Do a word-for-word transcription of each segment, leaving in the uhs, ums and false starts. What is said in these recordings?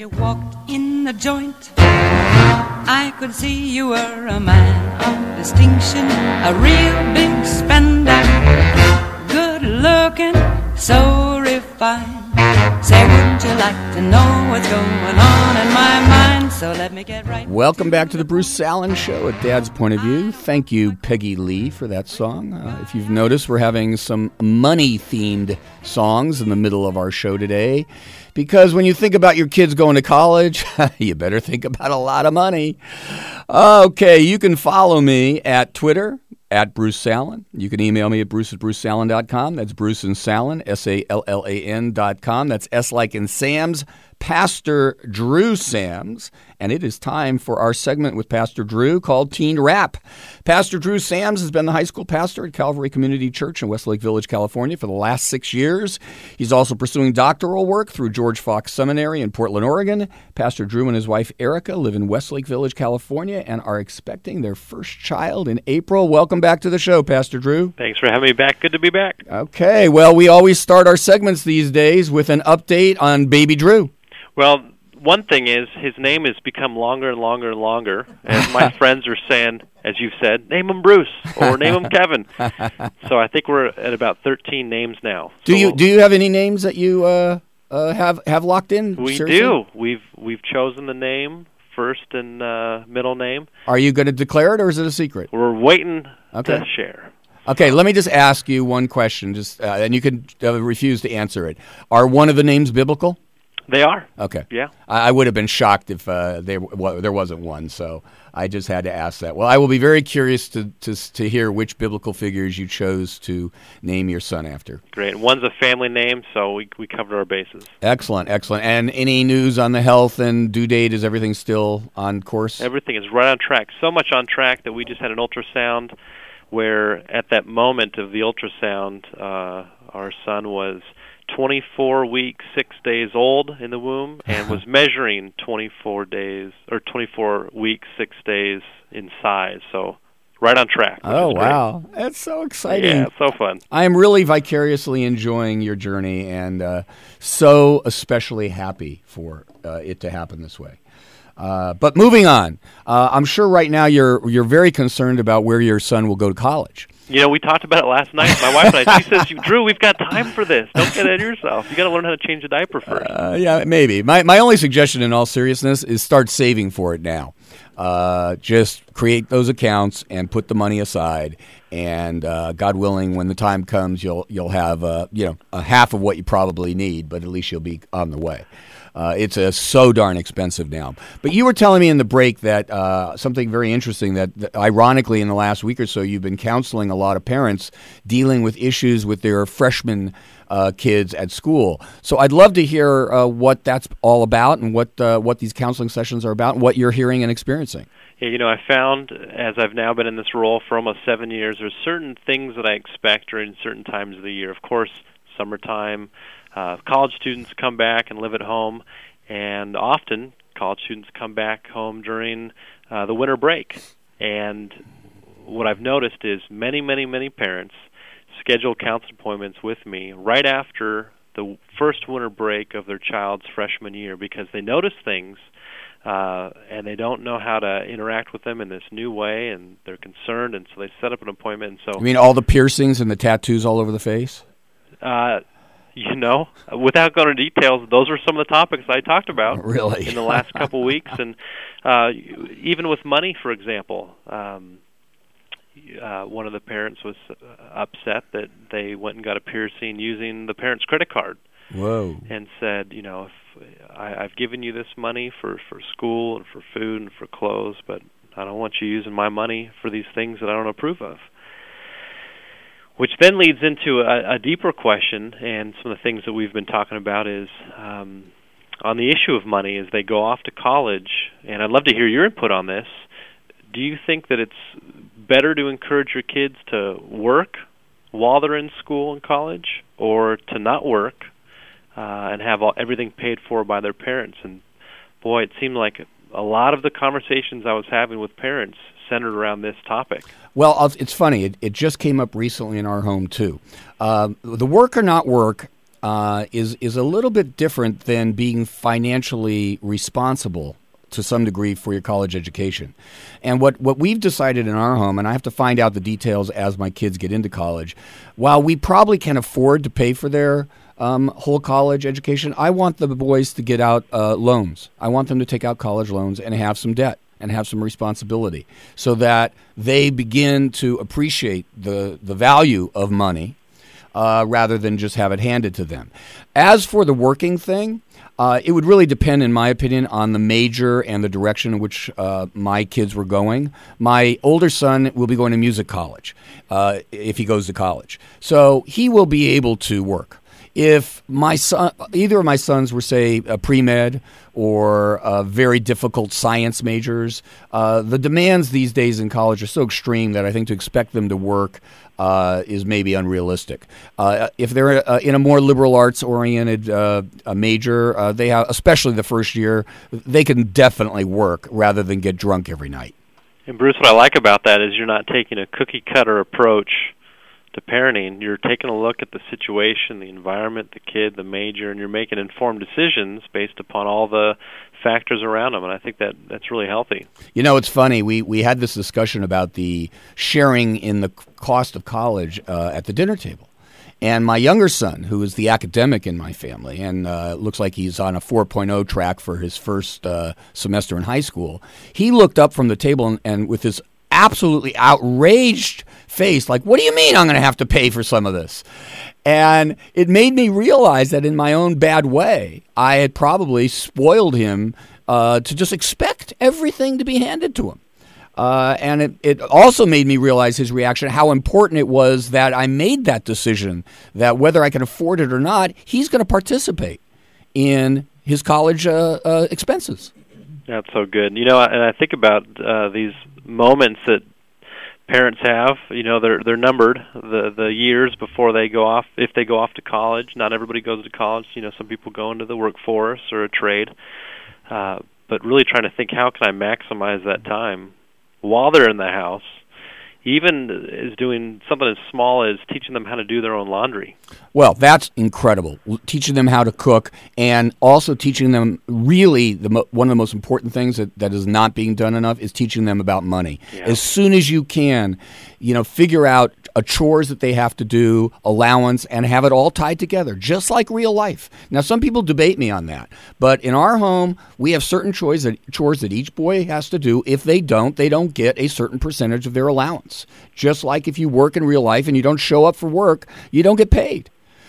you walked in the joint, I could see you were a man of distinction, a real big spender, good looking, so refined. Say, wouldn't you like to know what's going on in my mind? So let me get right. Welcome back to the Bruce Allen Show at Dad's Point of View. Thank you, Peggy Lee, for that song. Uh, if you've noticed, we're having some money-themed songs in the middle of our show today. Because when you think about your kids going to college, you better think about a lot of money. Okay, you can follow me at Twitter, at Bruce Sallen. You can email me at bruce at bruce sallen dot com. That's Bruce and Sallen, S A L L A N dot com. That's S like in Sam's, Pastor Drew Sams. And it is time for our segment with Pastor Drew called Teen Rap. Pastor Drew Sams has been the high school pastor at Calvary Community Church in Westlake Village, California for the last six years. He's also pursuing doctoral work through George Fox Seminary in Portland, Oregon. Pastor Drew and his wife Erica live in Westlake Village, California, and are expecting their first child in April. Welcome back to the show, Pastor Drew. Thanks for having me back. Good to be back. Okay, well, we always start our segments these days with an update on baby Drew. Well, one thing is his name has become longer and longer and longer, and my friends are saying, as you've said, name him Bruce or name him Kevin. So I think we're at about thirteen names now. Do so you we'll, do you have any names that you uh, uh, have have locked in? We Seriously? do. We've we've chosen the name, first and uh, middle name. Are you going to declare it, or is it a secret? We're waiting Okay. to share. Okay, let me just ask you one question, just uh, and you can uh, refuse to answer it. Are one of the names biblical? They are. Okay. Yeah. I, I would have been shocked if uh, they, well, there wasn't one, so I just had to ask that. Well, I will be very curious to, to to hear which biblical figures you chose to name your son after. Great. One's a family name, so we we covered our bases. Excellent, excellent. And any news on the health and due date? Is everything still on course? Everything is right on track. So much on track that we just had an ultrasound where at that moment of the ultrasound, uh, our son was twenty-four weeks, six days old in the womb, and was measuring twenty-four days or twenty-four weeks, six days in size. So right on track. Oh, wow. That's so exciting. Yeah, so fun. I am really vicariously enjoying your journey and uh, so especially happy for uh, it to happen this way. Uh, but moving on, uh, I'm sure right now you're you're very concerned about where your son will go to college. You know, we talked about it last night. My wife and I. She says, "Drew, we've got time for this. Don't get ahead of yourself. You got to learn how to change a diaper first." Uh, yeah, maybe. My my only suggestion, in all seriousness, is start saving for it now. Uh, just create those accounts and put the money aside. And uh, God willing, when the time comes, you'll you'll have uh, you know a half of what you probably need, but at least you'll be on the way. Uh, it's uh, so darn expensive now. But you were telling me in the break that uh, something very interesting, that, that ironically in the last week or so you've been counseling a lot of parents dealing with issues with their freshman uh, kids at school. So I'd love to hear uh, what that's all about and what uh, what these counseling sessions are about and what you're hearing and experiencing. Yeah, you know, I found, as I've now been in this role for almost seven years, there's certain things that I expect during certain times of the year. Of course, summertime, Uh, college students come back and live at home, and often college students come back home during uh, the winter break. And what I've noticed is many, many, many parents schedule counseling appointments with me right after the first winter break of their child's freshman year because they notice things uh, and they don't know how to interact with them in this new way, and they're concerned, and so they set up an appointment. And so, you mean all the piercings and the tattoos all over the face? Uh, You know, without going into details, those were some of the topics I talked about really? in the last couple of weeks. And uh, even with money, for example, um, uh, one of the parents was upset that they went and got a piercing using the parent's credit card. Whoa. And said, you know, if I, I've given you this money for, for school and for food and for clothes, but I don't want you using my money for these things that I don't approve of. Which then leads into a, a deeper question, and some of the things that we've been talking about is um, on the issue of money as they go off to college, and I'd love to hear your input on this. Do you think that it's better to encourage your kids to work while they're in school and college, or to not work uh, and have all, everything paid for by their parents? And boy, it seemed like a lot of the conversations I was having with parents centered around this topic. Well, it's funny. It, it just came up recently in our home, too. Uh, the work or not work uh, is is a little bit different than being financially responsible to some degree for your college education. And what, what we've decided in our home, and I have to find out the details as my kids get into college, while we probably can afford to pay for their um, whole college education, I want the boys to get out uh, loans. I want them to take out college loans and have some debt and have some responsibility so that they begin to appreciate the, the value of money uh, rather than just have it handed to them. As for the working thing, Uh, it would really depend, in my opinion, on the major and the direction in which uh, my kids were going. My older son will be going to music college uh, if he goes to college. So he will be able to work. If my son, either of my sons were, say, a pre-med or uh, very difficult science majors, uh, the demands these days in college are so extreme that I think to expect them to work uh, is maybe unrealistic. Uh, if they're uh, in a more liberal arts-oriented uh, a major, uh, they have, especially the first year, they can definitely work rather than get drunk every night. And Bruce, what I like about that is you're not taking a cookie-cutter approach to parenting. You're taking a look at the situation, the environment, the kid, the major, and you're making informed decisions based upon all the factors around them, and I think that that's really healthy. You know, it's funny. We we had this discussion about the sharing in the cost of college uh, at the dinner table. And my younger son, who is the academic in my family, and uh, looks like he's on a four point oh track for his first uh, semester in high school, he looked up from the table and, and with this absolutely outraged face, like, what do you mean I'm going to have to pay for some of this? And it made me realize that in my own bad way, I had probably spoiled him uh, to just expect everything to be handed to him. Uh, and it, it also made me realize his reaction, how important it was that I made that decision, that whether I can afford it or not, he's going to participate in his college uh, uh, expenses. That's so good. You know, and I think about uh, these moments that parents have. You know, they're they're numbered, the the years before they go off, if they go off to college. Not everybody goes to college. You know, some people go into the workforce or a trade. Uh, but really trying to think, how can I maximize that time while they're in the house, even is doing something as small as teaching them how to do their own laundry. Well, that's incredible. Teaching them how to cook, and also teaching them really the mo- one of the most important things that, that is not being done enough is teaching them about money. Yeah. As soon as you can, you know, figure out a chores that they have to do, allowance, and have it all tied together, just like real life. Now, some people debate me on that, but in our home, we have certain chores that, chores that each boy has to do. If they don't, they don't get a certain percentage of their allowance. Just like if you work in real life and you don't show up for work, you don't get paid.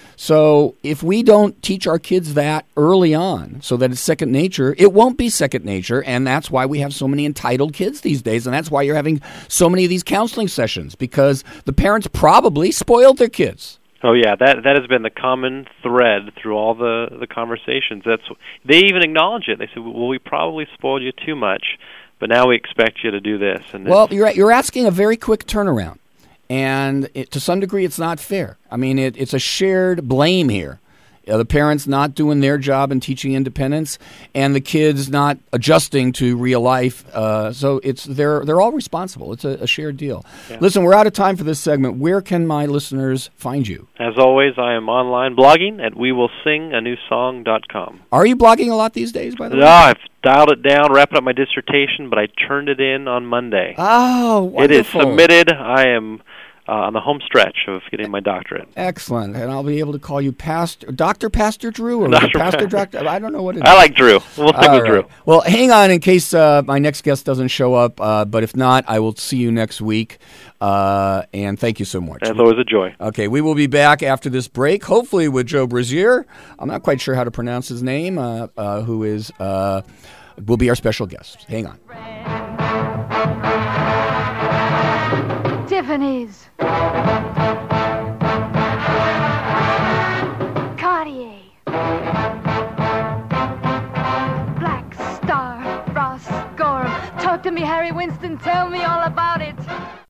So if we don't teach our kids that early on so that it's second nature, it won't be second nature, and that's why we have so many entitled kids these days, and that's why you're having so many of these counseling sessions, because the parents probably spoiled their kids. Oh, yeah, that that has been the common thread through all the, the conversations. That's they even acknowledge it. They say, well, we probably spoiled you too much, but now we expect you to do this. And well, you're you're asking a very quick turnaround. And it, to some degree, it's not fair. I mean, it, it's a shared blame here. Uh, the parents not doing their job in teaching independence, and the kids not adjusting to real life. Uh, so it's they're they're all responsible. It's a, a shared deal. Yeah. Listen, we're out of time for this segment. Where can my listeners find you? As always, I am online blogging at we will sing a new song dot com. Are you blogging a lot these days, by the no, way? No, I've dialed it down, wrapping up my dissertation, but I turned it in on Monday. Oh, wonderful. It is submitted. I am Uh, on the home stretch of getting my doctorate. Excellent. And I'll be able to call you Pastor, Doctor Pastor Drew, or Doctor Pastor Doctor. I don't know what it is. I like Drew. We'll stick with right. Drew. Well, hang on in case uh, my next guest doesn't show up. Uh, but if not, I will see you next week. Uh, and thank you so much. It's always a joy. Okay, we will be back after this break, hopefully with Joe Brazier. I'm not quite sure how to pronounce his name, uh, uh, who is uh, will be our special guest. Hang on. Tiffany's. Cartier. Black Star. Ross Gorham. Talk to me, Harry Winston. Tell me all about it.